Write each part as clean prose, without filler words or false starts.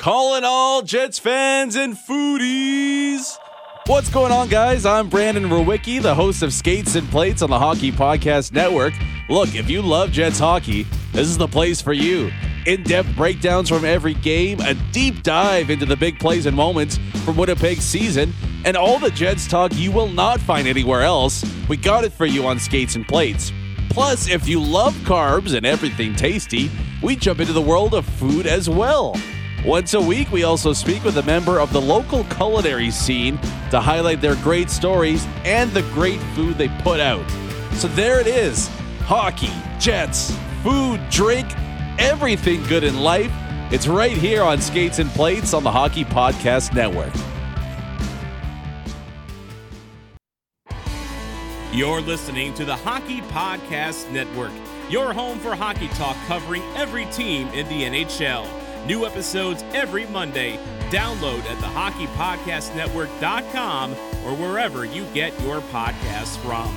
Calling all Jets fans and foodies. What's going on, guys? I'm Brandon Rowicki, the host of Skates and Plates on the Hockey Podcast Network. Look, if you love Jets hockey, this is the place for you. In-depth breakdowns from every game, a deep dive into the big plays and moments from Winnipeg's season, and all the Jets talk you will not find anywhere else. We got it for you on Skates and Plates. Plus, if you love carbs and everything tasty, we jump into the world of food as well. Once a week, we also speak with a member of the local culinary scene to highlight their great stories and the great food they put out. So there it is. Hockey, Jets, food, drink, everything good in life. It's right here on Skates and Plates on the Hockey Podcast Network. You're listening to the Hockey Podcast Network, your home for hockey talk covering every team in the NHL. New episodes every Monday. Download at thehockeypodcastnetwork.com or wherever you get your podcasts from.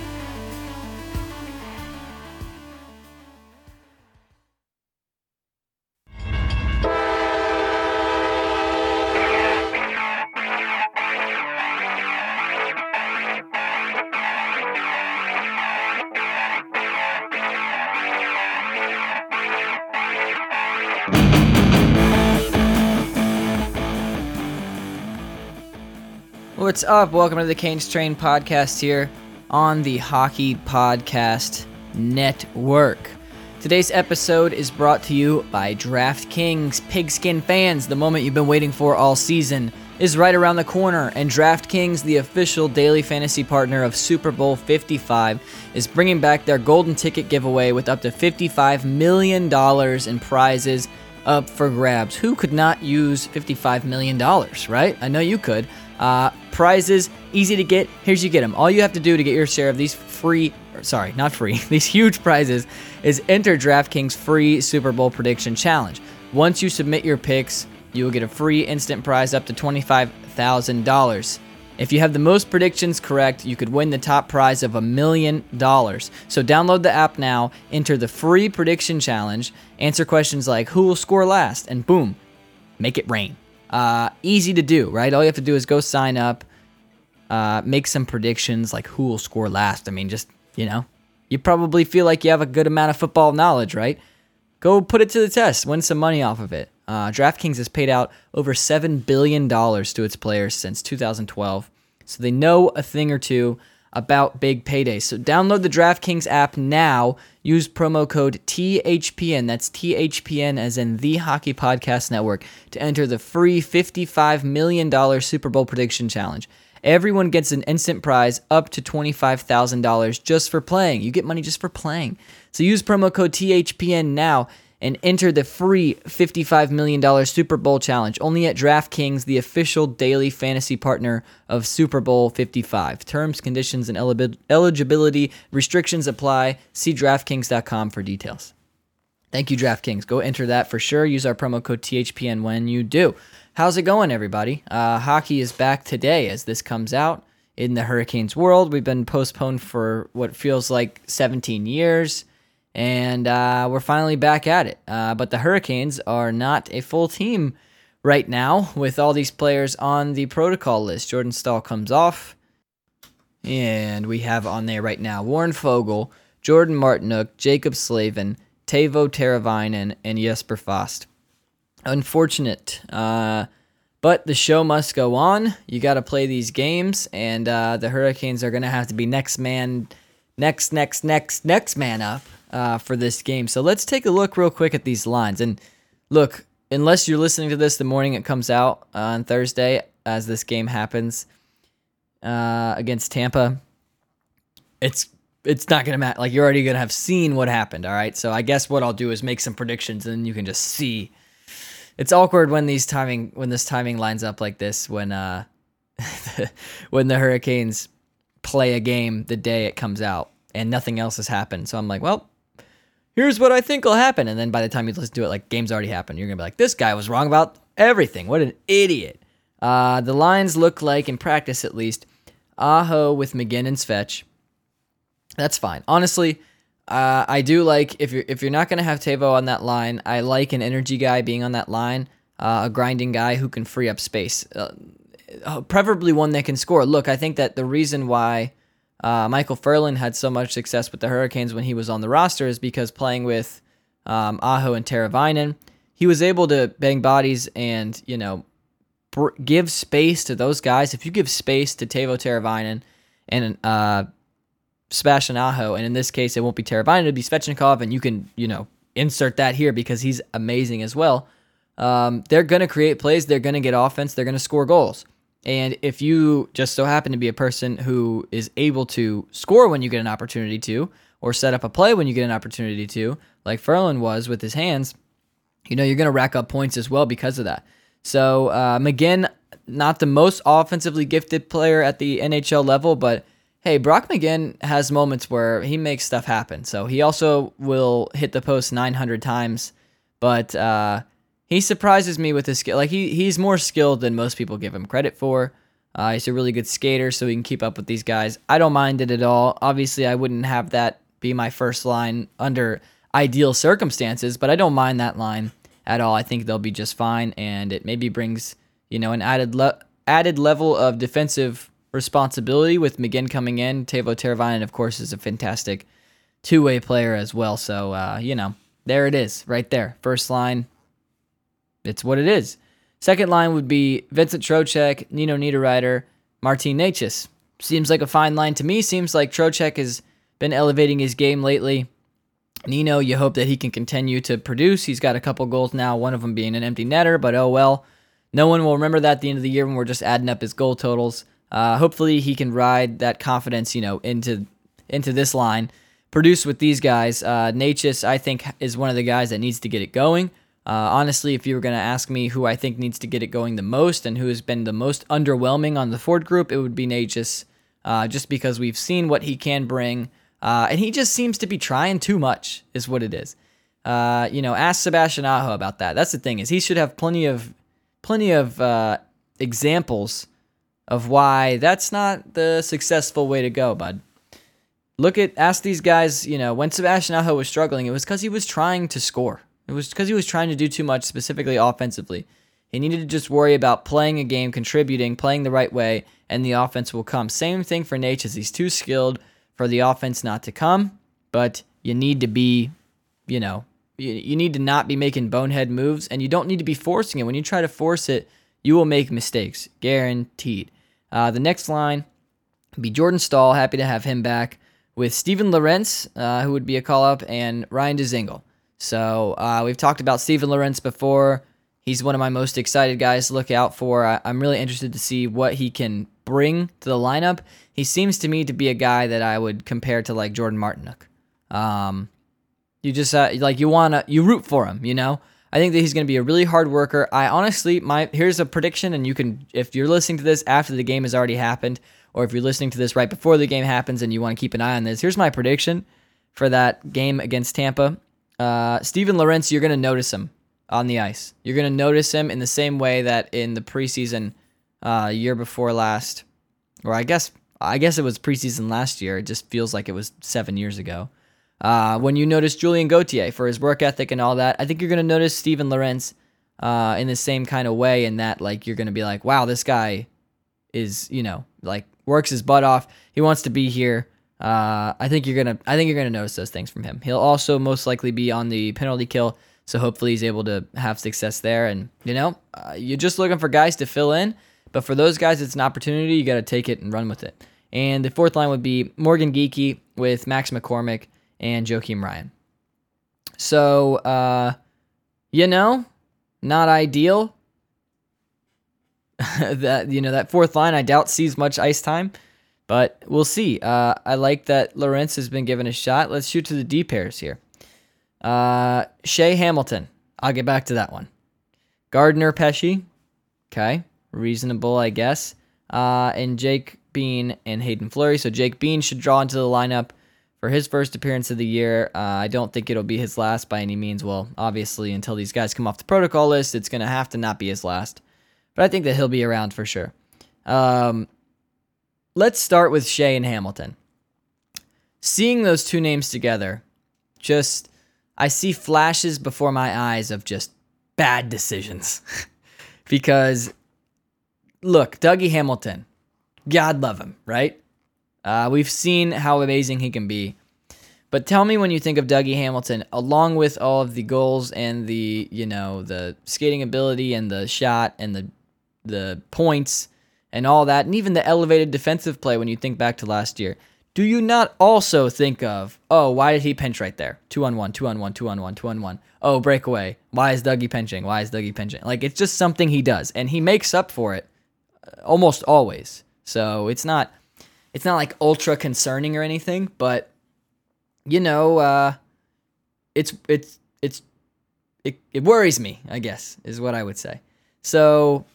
What's up? Welcome to the Canes Train podcast here on the Hockey Podcast Network. Today's episode is brought to you by DraftKings. Pigskin fans, the moment you've been waiting for all season is right around the corner, and DraftKings, the official daily fantasy partner of Super Bowl 55, is bringing back their golden ticket giveaway with up to $55 million in prizes up for grabs. Who could not use $55 million, right? I know you could. Prizes, easy to get. Here's you get them. All you have to do to get your share of these these huge prizes is enter DraftKings free Super Bowl prediction challenge. Once you submit your picks, you will get a free instant prize up to $25,000. If you have the most predictions correct, you could win the top prize of $1 million. So download the app now, enter the free prediction challenge, answer questions like who will score last, and boom, make it rain. Easy to do, right? All you have to do is go sign up, make some predictions like who will score last. I mean, just, you probably feel like you have a good amount of football knowledge, right? Go put it to the test, win some money off of it. DraftKings has paid out over $7 billion to its players since 2012, so they know a thing or two about big paydays. So download the DraftKings app now. Use promo code THPN, that's THPN as in the Hockey Podcast Network, to enter the free $55 million Super Bowl prediction challenge. Everyone gets an instant prize up to $25,000 just for playing. You get money just for playing. So use promo code THPN now and enter the free $55 million Super Bowl challenge only at DraftKings, the official daily fantasy partner of Super Bowl 55. Terms, conditions, and eligibility restrictions apply. See DraftKings.com for details. Thank you, DraftKings. Go enter that for sure. Use our promo code THPN when you do. How's it going, everybody? Hockey is back today as this comes out in the Hurricanes world. We've been postponed for what feels like 17 years. And we're finally back at it. But the Hurricanes are not a full team right now with all these players on the protocol list. Jordan Staal comes off. And we have on there right now Warren Foegele, Jordan Martinook, Jacob Slavin, Teuvo Teravainen, and Jesper Fast. Unfortunate. But the show must go on. You got to play these games. And the Hurricanes are going to have to be next man up. For this game. So let's take a look real quick at these lines. And look, unless you're listening to this the morning it comes out on Thursday as this game happens against Tampa, it's not going to matter. Like, you're already going to have seen what happened, all right? So I guess what I'll do is make some predictions and then you can just see. It's awkward when this timing lines up like this when when the Hurricanes play a game the day it comes out and nothing else has happened. So I'm like, well, here's what I think will happen. And then by the time you listen to it, like, game's already happened. You're going to be like, this guy was wrong about everything. What an idiot. The lines look like, in practice at least, Aho with McGinn and Svech. That's fine. Honestly, I do like, if you're not going to have Teuvo on that line, I like an energy guy being on that line. a grinding guy who can free up space, preferably one that can score. Look, I think that the reason why Michael Ferland had so much success with the Hurricanes when he was on the roster is because playing with Aho and Teravainen, he was able to bang bodies and, give space to those guys. If you give space to Teuvo Teravainen and Sebastian Aho, and in this case, it won't be Teravainen, it'll be Svechnikov, and you can, insert that here because he's amazing as well. They're going to create plays, they're going to get offense, they're going to score goals. And if you just so happen to be a person who is able to score when you get an opportunity to, or set up a play when you get an opportunity to, like Ferland was with his hands, you're going to rack up points as well because of that. So McGinn, not the most offensively gifted player at the NHL level, but hey, Brock McGinn has moments where he makes stuff happen. So he also will hit the post 900 times, but he surprises me with his skill. Like he's more skilled than most people give him credit for. He's a really good skater, so he can keep up with these guys. I don't mind it at all. Obviously, I wouldn't have that be my first line under ideal circumstances, but I don't mind that line at all. I think they'll be just fine, and it maybe brings an added level of defensive responsibility with McGinn coming in. Teuvo Teravainen, of course, is a fantastic two-way player as well. So there it is, right there. First line, it's what it is. Second line would be Vincent Trocheck, Nino Niederreiter, Martin Necas. Seems like a fine line to me. Seems like Trocheck has been elevating his game lately. Nino, you hope that he can continue to produce. He's got a couple goals now, one of them being an empty netter, but oh well. No one will remember that at the end of the year when we're just adding up his goal totals. Hopefully he can ride that confidence, into this line, produce with these guys. Necas, I think, is one of the guys that needs to get it going. Honestly, if you were going to ask me who I think needs to get it going the most and who has been the most underwhelming on the Ford group, it would be Necas, just because we've seen what he can bring, and he just seems to be trying too much, is what it is. Ask Sebastian Aho about that. That's the thing, is he should have plenty of examples of why that's not the successful way to go, bud. Ask these guys, when Sebastian Aho was struggling, it was because he was trying to score. It was because he was trying to do too much, specifically offensively. He needed to just worry about playing a game, contributing, playing the right way, and the offense will come. Same thing for Necas. He's too skilled for the offense not to come, but you need to be, you need to not be making bonehead moves, and you don't need to be forcing it. When you try to force it, you will make mistakes, guaranteed. The next line would be Jordan Staal. Happy to have him back, with Steven Lorentz, who would be a call-up, and Ryan Dzingel. So we've talked about Steven Lorentz before. He's one of my most excited guys to look out for. I'm really interested to see what he can bring to the lineup. He seems to me to be a guy that I would compare to like Jordan Martinook. You just you root for him, I think that he's going to be a really hard worker. I honestly, here's a prediction, and you can, if you're listening to this after the game has already happened, or if you're listening to this right before the game happens and you want to keep an eye on this, here's my prediction for that game against Tampa. Steven Lorentz, you're going to notice him on the ice. You're going to notice him in the same way that in the preseason year before last, or I guess it was preseason last year. It just feels like it was 7 years ago. When you notice Julien Gauthier for his work ethic and all that, I think you're going to notice Steven Lorentz in the same kind of way, in that you're going to be like, wow, this guy is, works his butt off. He wants to be here. I think you're gonna notice those things from him. He'll also most likely be on the penalty kill, so hopefully he's able to have success there. And you're just looking for guys to fill in, but for those guys, it's an opportunity. You got to take it and run with it. And the fourth line would be Morgan Geekie with Max McCormick and Joakim Ryan. So, not ideal. That fourth line, I doubt sees much ice time. But we'll see. I like that Lorentz has been given a shot. Let's shoot to the D pairs here. Shea Hamilton. I'll get back to that one. Gardner Pesce. Okay. Reasonable, I guess. And Jake Bean and Hayden Fleury. So Jake Bean should draw into the lineup for his first appearance of the year. I don't think it'll be his last by any means. Well, obviously, until these guys come off the protocol list, it's going to have to not be his last. But I think that he'll be around for sure. Let's start with Shea and Hamilton. Seeing those two names together, I see flashes before my eyes of just bad decisions. because, look, Dougie Hamilton, God love him, right? We've seen how amazing he can be. But tell me when you think of Dougie Hamilton, along with all of the goals and the, the skating ability and the shot and the points and all that, and even the elevated defensive play when you think back to last year, do you not also think of, oh, why did he pinch right there? 2-on-1, 2-on-1, 2-on-1, 2-on-1. Oh, breakaway. Why is Dougie pinching? Why is Dougie pinching? Like, it's just something he does, and he makes up for it almost always. So it's not like ultra concerning or anything, but it worries me, I guess, is what I would say. So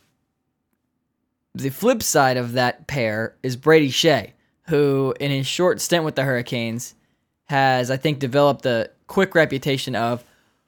the flip side of that pair is Brady Skjei, who in his short stint with the Hurricanes has, I think, developed the quick reputation of,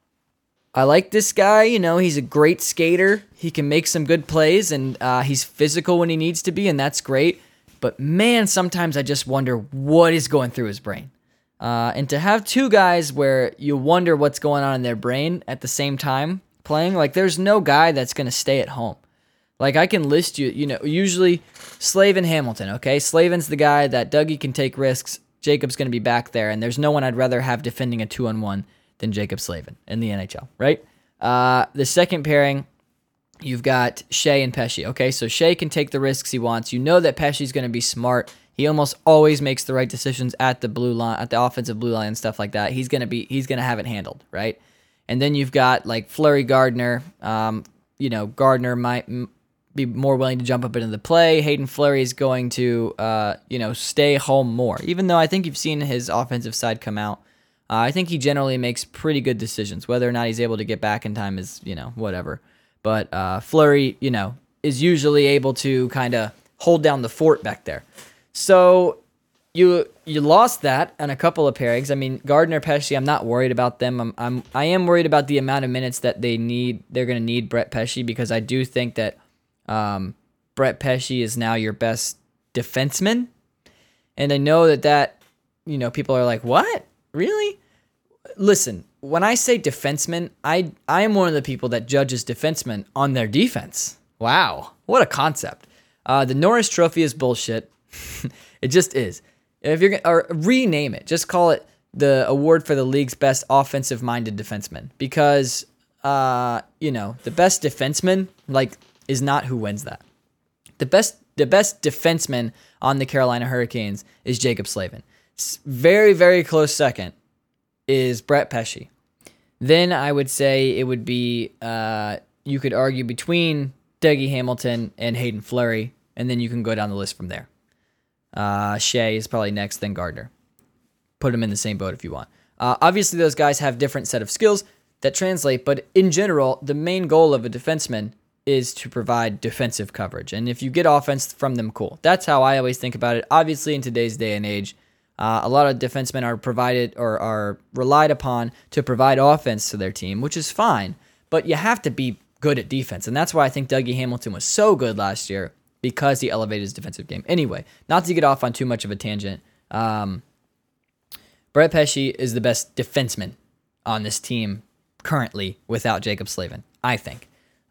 I like this guy, he's a great skater, he can make some good plays, and he's physical when he needs to be, and that's great. But man, sometimes I just wonder what is going through his brain. And to have two guys where you wonder what's going on in their brain at the same time playing, like there's no guy that's going to stay at home. Like I can list usually Slavin Hamilton, okay? Slavin's the guy that Dougie can take risks. Jacob's going to be back there, and there's no one I'd rather have defending a 2-on-1 than Jaccob Slavin in the NHL, right? The second pairing, you've got Skjei and Pesce, okay? So Skjei can take the risks he wants. You know that Pesce's going to be smart. He almost always makes the right decisions at the blue line, at the offensive blue line and stuff like that. He's gonna have it handled, right? And then you've got like Fleury Gardner. Gardner might be more willing to jump up into the play. Hayden Fleury is going to stay home more, even though I think you've seen his offensive side come out. I think he generally makes pretty good decisions. Whether or not he's able to get back in time is whatever. But Fleury is usually able to kind of hold down the fort back there. So you lost that on a couple of pairings. I mean, Gardner, Pesce, I'm not worried about them. I am worried about the amount of minutes that they're going to need Brett Pesce, because I do think that Brett Pesce is now your best defenseman. And I know that people are like, what? Really? Listen, when I say defenseman, I am one of the people that judges defensemen on their defense. Wow, what a concept. The Norris Trophy is bullshit. It just is. If you're gonna rename it, just call it the award for the league's best offensive-minded defenseman, because the best defenseman is not who wins that. The best defenseman on the Carolina Hurricanes is Jaccob Slavin. Very, very close second is Brett Pesce. Then I would say it would be you could argue between Dougie Hamilton and Hayden Fleury, and then you can go down the list from there. Skjei is probably next, then Gardner. Put them in the same boat if you want. Obviously, those guys have different set of skills that translate, but in general, the main goal of a defenseman is to provide defensive coverage. And if you get offense from them, cool. That's how I always think about it. Obviously, in today's day and age, a lot of defensemen are provided or are relied upon to provide offense to their team, which is fine, but you have to be good at defense. And that's why I think Dougie Hamilton was so good last year, because he elevated his defensive game. Anyway, not to get off on too much of a tangent, Brett Pesce is the best defenseman on this team currently without Jaccob Slavin, I think.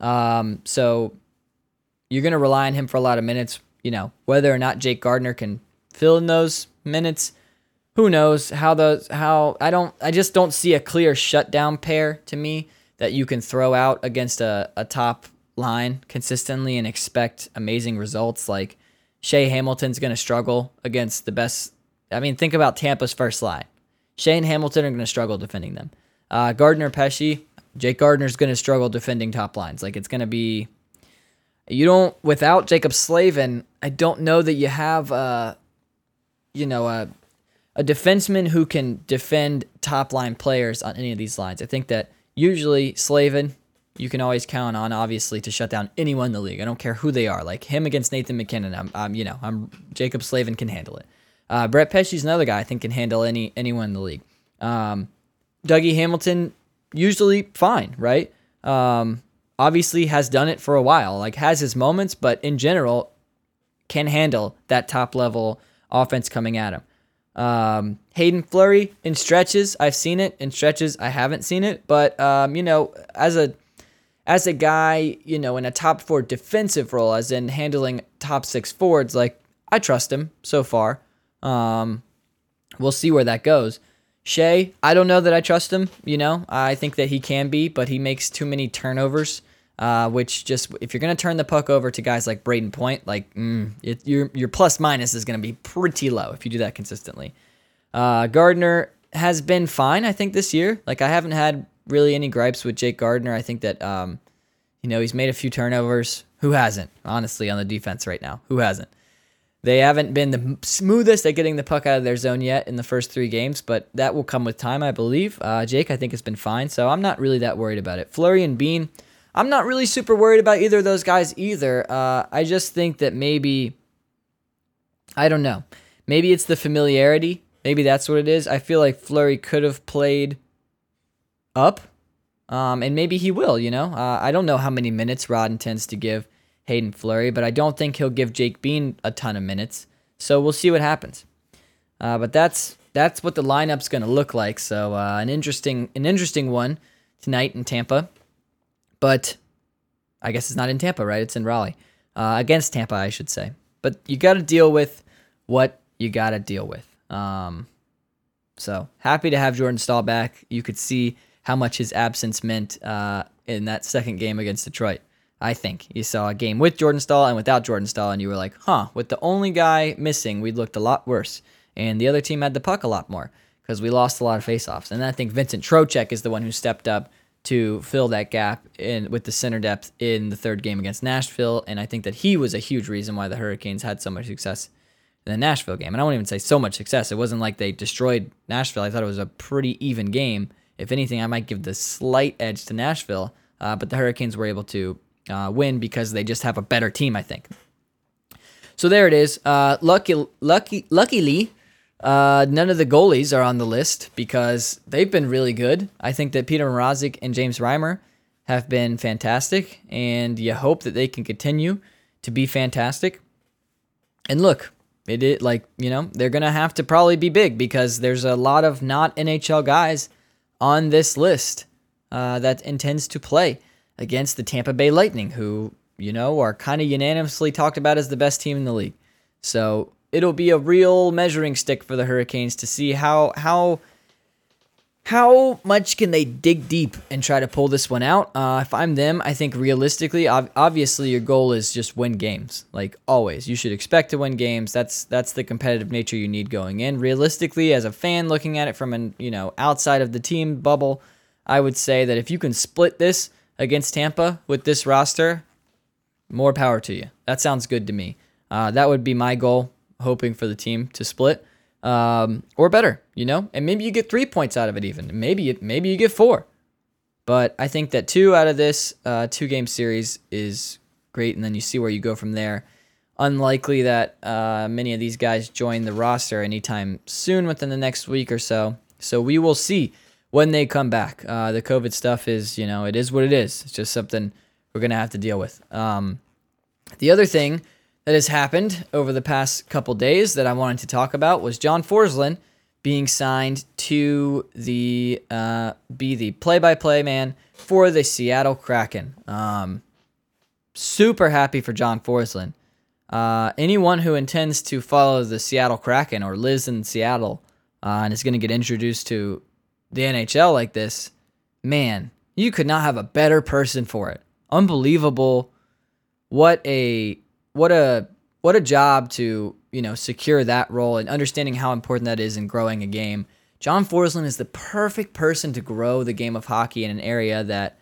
So you're going to rely on him for a lot of minutes. Whether or not Jake Gardner can fill in those minutes, who knows? I just don't see a clear shutdown pair to me that you can throw out against a top line consistently and expect amazing results. Like Skjei Hamilton's going to struggle against the best. I mean, think about Tampa's first line. Skjei and Hamilton are going to struggle defending them. Gardner, Pesce, Jake Gardner's going to struggle defending top lines. Like, it's going to be, without Jaccob Slavin, I don't know that you have a defenseman who can defend top line players on any of these lines. I think that usually Slavin, you can always count on, obviously, to shut down anyone in the league. I don't care who they are. Like him against Nathan McKinnon, Jaccob Slavin can handle it. Brett Pesce's another guy I think can handle anyone in the league. Dougie Hamilton, usually fine, right? Obviously has done it for a while, like has his moments, but in general can handle that top level offense coming at him. Hayden Fleury in stretches, I've seen it. In stretches, I haven't seen it. But as a guy, in a top 4 defensive role, as in handling top 6 forwards, like, I trust him so far. We'll see where that goes. Shea, I don't know that I trust him. I think that he can be, but he makes too many turnovers, which just, if you're going to turn the puck over to guys like Braden Point, like, your plus minus is going to be pretty low if you do that consistently. Gardner has been fine, I think, this year. Like, I haven't had really any gripes with Jake Gardner. I think that, he's made a few turnovers. Who hasn't, honestly, on the defense right now? Who hasn't? They haven't been the smoothest at getting the puck out of their zone yet in the first 3 games, but that will come with time, I believe. Jake, I think, has been fine, so I'm not really that worried about it. Fleury and Bean, I'm not really super worried about either of those guys either. I just think that maybe, I don't know, maybe it's the familiarity. Maybe that's what it is. I feel like Fleury could have played up, and maybe he will, I don't know how many minutes Rod intends to give Hayden Fleury, but I don't think he'll give Jake Bean a ton of minutes. So we'll see what happens. But that's what the lineup's going to look like. So an interesting one tonight in Tampa. But I guess it's not in Tampa, right? It's in Raleigh. Against Tampa, I should say. But you got to deal with what you got to deal with. So happy to have Jordan Staal back. You could see how much his absence meant in that second game against Detroit. I think you saw a game with Jordan Staal and without Jordan Staal, and you were like, with the only guy missing, we looked a lot worse. And the other team had the puck a lot more because we lost a lot of faceoffs. And I think Vincent Trocheck is the one who stepped up to fill that gap with the center depth in the third game against Nashville. And I think that he was a huge reason why the Hurricanes had so much success in the Nashville game. And I won't even say so much success. It wasn't like they destroyed Nashville. I thought it was a pretty even game. If anything, I might give the slight edge to Nashville. But the Hurricanes were able to win because they just have a better team, I think. So there it is. Luckily, none of the goalies are on the list because they've been really good. I think that Peter Mrazek and James Reimer have been fantastic, and you hope that they can continue to be fantastic. And look, they're going to have to probably be big because there's a lot of not NHL guys on this list that intends to play against the Tampa Bay Lightning, who, are kind of unanimously talked about as the best team in the league. So it'll be a real measuring stick for the Hurricanes to see how much can they dig deep and try to pull this one out. If I'm them, I think realistically, obviously your goal is just win games. Like always, you should expect to win games. That's the competitive nature you need going in. Realistically, as a fan looking at it from outside of the team bubble, I would say that if you can split this against Tampa with this roster, more power to you. That sounds good to me. That would be my goal, hoping for the team to split or better, and maybe you get 3 points out of it even. Maybe you get 4. But I think that 2 out of this 2-game series is great, and then you see where you go from there. Unlikely that many of these guys join the roster anytime soon within the next week or so. So we will see when they come back. The COVID stuff is, it is what it is. It's just something we're going to have to deal with. The other thing that has happened over the past couple days that I wanted to talk about was John Forslund being signed to be the play-by-play man for the Seattle Kraken. Super happy for John Forslund. Anyone who intends to follow the Seattle Kraken or lives in Seattle and is going to get introduced to the NHL like this, man, you could not have a better person for it. Unbelievable. What a job to, secure that role and understanding how important that is in growing a game. John Forslund is the perfect person to grow the game of hockey in an area that,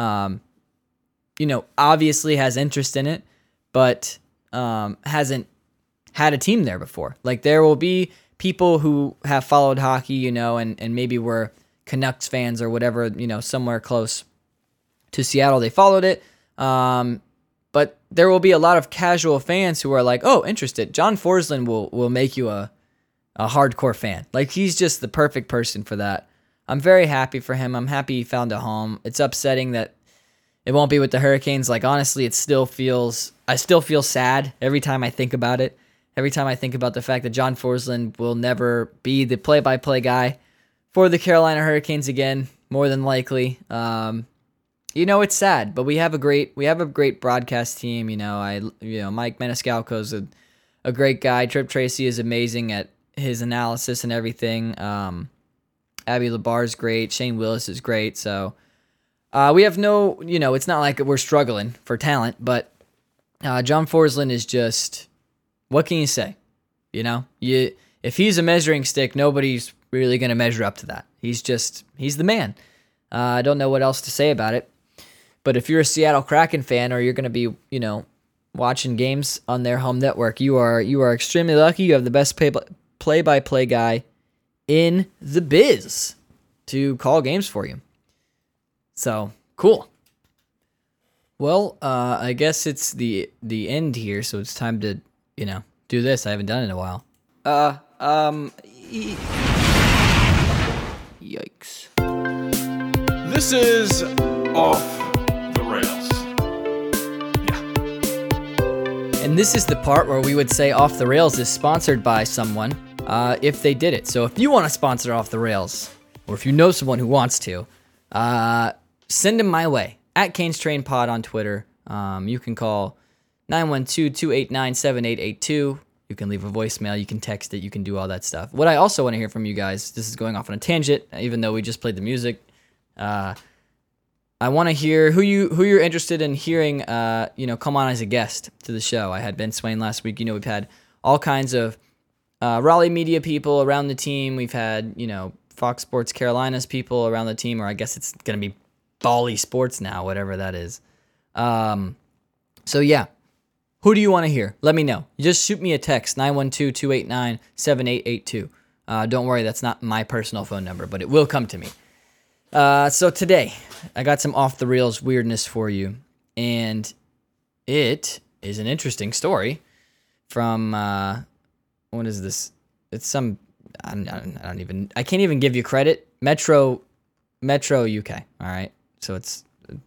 obviously has interest in it, but hasn't had a team there before. Like, there will be people who have followed hockey, and maybe were Canucks fans or whatever, somewhere close to Seattle. They followed it. But there will be a lot of casual fans who are like, oh, interested. John Forslund will make you a hardcore fan. Like, he's just the perfect person for that. I'm very happy for him. I'm happy he found a home. It's upsetting that it won't be with the Hurricanes. Like, honestly, I still feel sad every time I think about it. Every time I think about the fact that John Forslund will never be the play-by-play guy for the Carolina Hurricanes again, more than likely. it's sad, but we have a great broadcast team. Mike Maniscalco's a great guy. Trip Tracy is amazing at his analysis and everything. Abby Labar's great. Shane Willis is great. So we have no, it's not like we're struggling for talent, but John Forsland is just, what can you say? If he's a measuring stick, nobody's really going to measure up to that. He's the man. I don't know what else to say about it. But if you're a Seattle Kraken fan, or you're going to be, watching games on their home network, you are extremely lucky. You have the best play-by-play guy in the biz to call games for you. So, cool. Well, I guess it's the end here, so it's time to, do this. I haven't done it in a while. Yikes. This is Off the Rails. Yeah. And this is the part where we would say Off the Rails is sponsored by someone if they did it. So if you want to sponsor Off the Rails, or if you know someone who wants to, send them my way. At Canes Train Pod on Twitter. You can call 912-289-7882. You can leave a voicemail. You can text it. You can do all that stuff. What I also want to hear from you guys, this is going off on a tangent, even though we just played the music. I want to hear who you're interested in hearing, come on as a guest to the show. I had Ben Swain last week. We've had all kinds of Raleigh media people around the team. We've had, Fox Sports Carolinas people around the team, or I guess it's going to be Bally Sports now, whatever that is. So yeah, who do you want to hear? Let me know. You just shoot me a text, 912-289-7882. Don't worry, that's not my personal phone number, but it will come to me. So today, I got some off-the-rails weirdness for you, and it is an interesting story from, what is this? It's some, I can't even give you credit. Metro UK, all right? So it's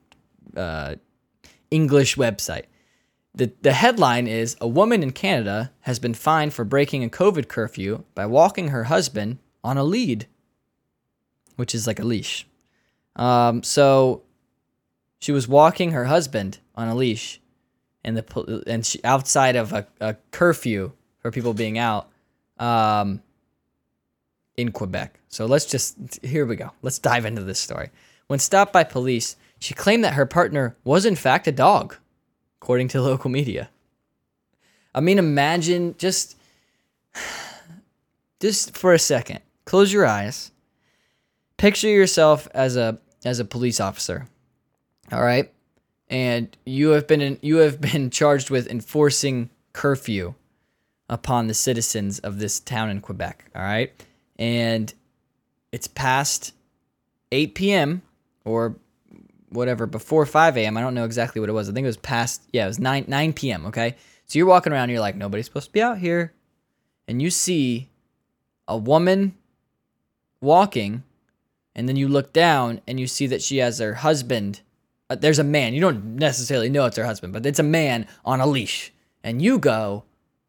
English website. The headline is, a woman in Canada has been fined for breaking a COVID curfew by walking her husband on a lead, which is like a leash. So she was walking her husband on a leash, and she outside of a curfew for people being out in Quebec. So here we go. Let's dive into this story. When stopped by police, she claimed that her partner was in fact a dog, according to local media. I mean, imagine just for a second, close your eyes. Picture yourself as a police officer. All right? And you have been charged with enforcing curfew upon the citizens of this town in Quebec, all right? And it's past 8 p.m. or whatever, before 5 a.m. I don't know exactly what it was. I think it was it was 9 p.m., okay? So you're walking around, you're like, nobody's supposed to be out here. And you see a woman walking, and then you look down, and you see that she has her husband. There's a man. You don't necessarily know it's her husband, but it's a man on a leash. And you go,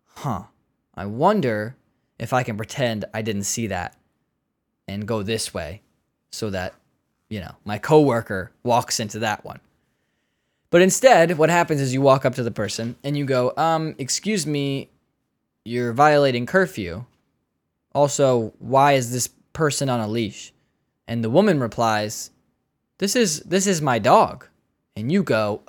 I wonder if I can pretend I didn't see that and go this way so that, my coworker walks into that one. But instead, what happens is you walk up to the person and you go, excuse me, you're violating curfew. Also, why is this person on a leash? And the woman replies, this is my dog. And you go,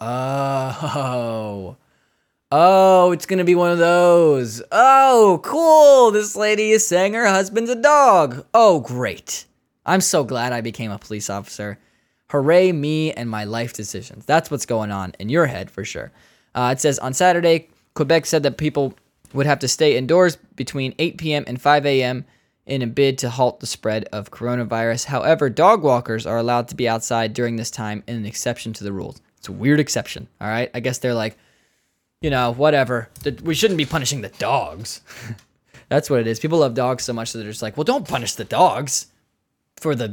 oh, it's going to be one of those. Oh, cool. This lady is saying her husband's a dog. Oh, great. I'm so glad I became a police officer. Hooray, me and my life decisions. That's what's going on in your head for sure. It says, on Saturday, Quebec said that people would have to stay indoors between 8 p.m. and 5 a.m. in a bid to halt the spread of coronavirus. However, dog walkers are allowed to be outside during this time in an exception to the rules. It's a weird exception, all right? I guess they're like, whatever. We shouldn't be punishing the dogs. That's what it is. People love dogs so much that they're just like, well, don't punish the dogs for the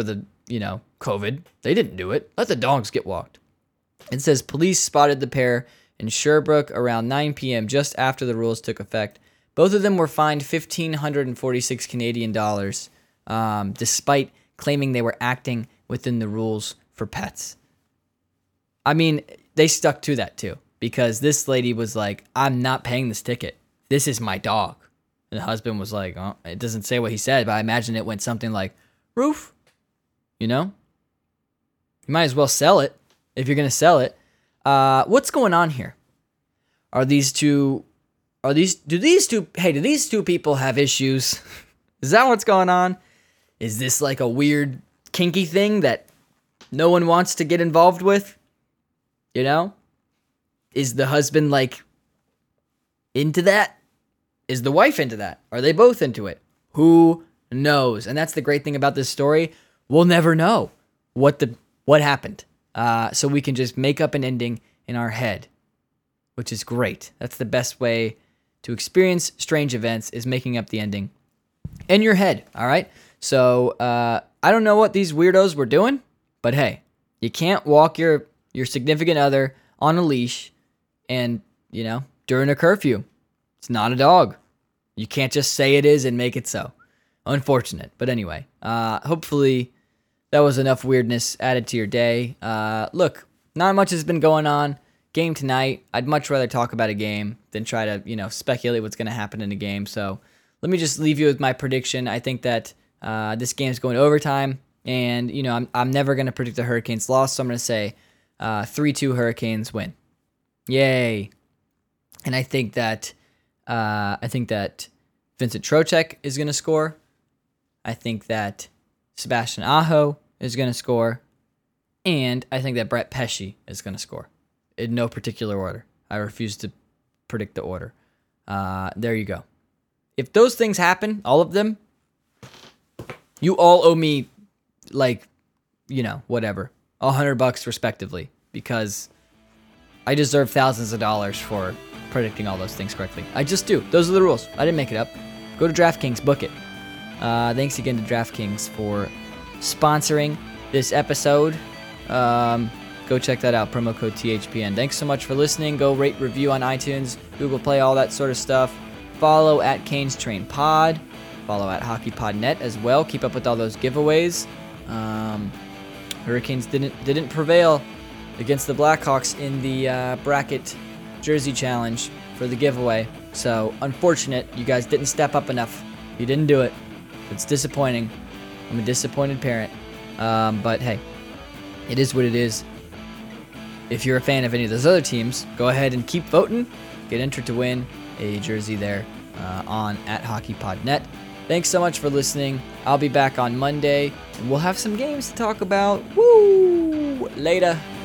COVID. They didn't do it. Let the dogs get walked. It says police spotted the pair in Sherbrooke around 9 p.m. just after the rules took effect. Both of them were fined 1,546 Canadian dollars, despite claiming they were acting within the rules for pets. I mean, they stuck to that too, because this lady was like, I'm not paying this ticket. This is my dog. And the husband was like, oh, it doesn't say what he said, but I imagine it went something like, roof. You know? You might as well sell it if you're going to sell it. What's going on here? Do these two people have issues? Is that what's going on? Is this like a weird kinky thing that no one wants to get involved with? You know? Is the husband like into that? Is the wife into that? Are they both into it? Who knows? And that's the great thing about this story. We'll never know what happened. So we can just make up an ending in our head, which is great. That's the best way to experience strange events, is making up the ending in your head, all right? So I don't know what these weirdos were doing, but hey, you can't walk your significant other on a leash and, you know, during a curfew. It's not a dog. You can't just say it is and make it so. Unfortunate. But anyway, hopefully that was enough weirdness added to your day. Look, not much has been going on. Game tonight. I'd much rather talk about a game than try to, you know, speculate what's going to happen in a game. So let me just leave you with my prediction. I think that this game's going to overtime. And, you know, I'm never going to predict the Hurricanes' loss. So I'm going to say 3-2 Hurricanes win. Yay. And I think that Vincent Trocheck is going to score. I think that Sebastian Aho is going to score. And I think that Brett Pesce is going to score. In no particular order. I refuse to predict the order. There you go. If those things happen, all of them, you all owe me, like, you know, whatever, $100 respectively, because I deserve thousands of dollars for predicting all those things correctly. I just do. Those are the rules. I didn't make it up. Go to DraftKings, book it. Thanks again to DraftKings for sponsoring this episode. Go check that out, promo code THPN. Thanks so much for listening. Go rate, review on iTunes, Google Play, all that sort of stuff. Follow at Canes Train Pod. Follow at HockeyPodNet as well. Keep up with all those giveaways. Hurricanes didn't prevail against the Blackhawks in the bracket jersey challenge for the giveaway. So, unfortunate. You guys didn't step up enough. You didn't do it. It's disappointing. I'm a disappointed parent. But hey, it is what it is. If you're a fan of any of those other teams, go ahead and keep voting. Get entered to win a jersey there on at HockeyPodNet. Thanks so much for listening. I'll be back on Monday, and we'll have some games to talk about. Woo! Later.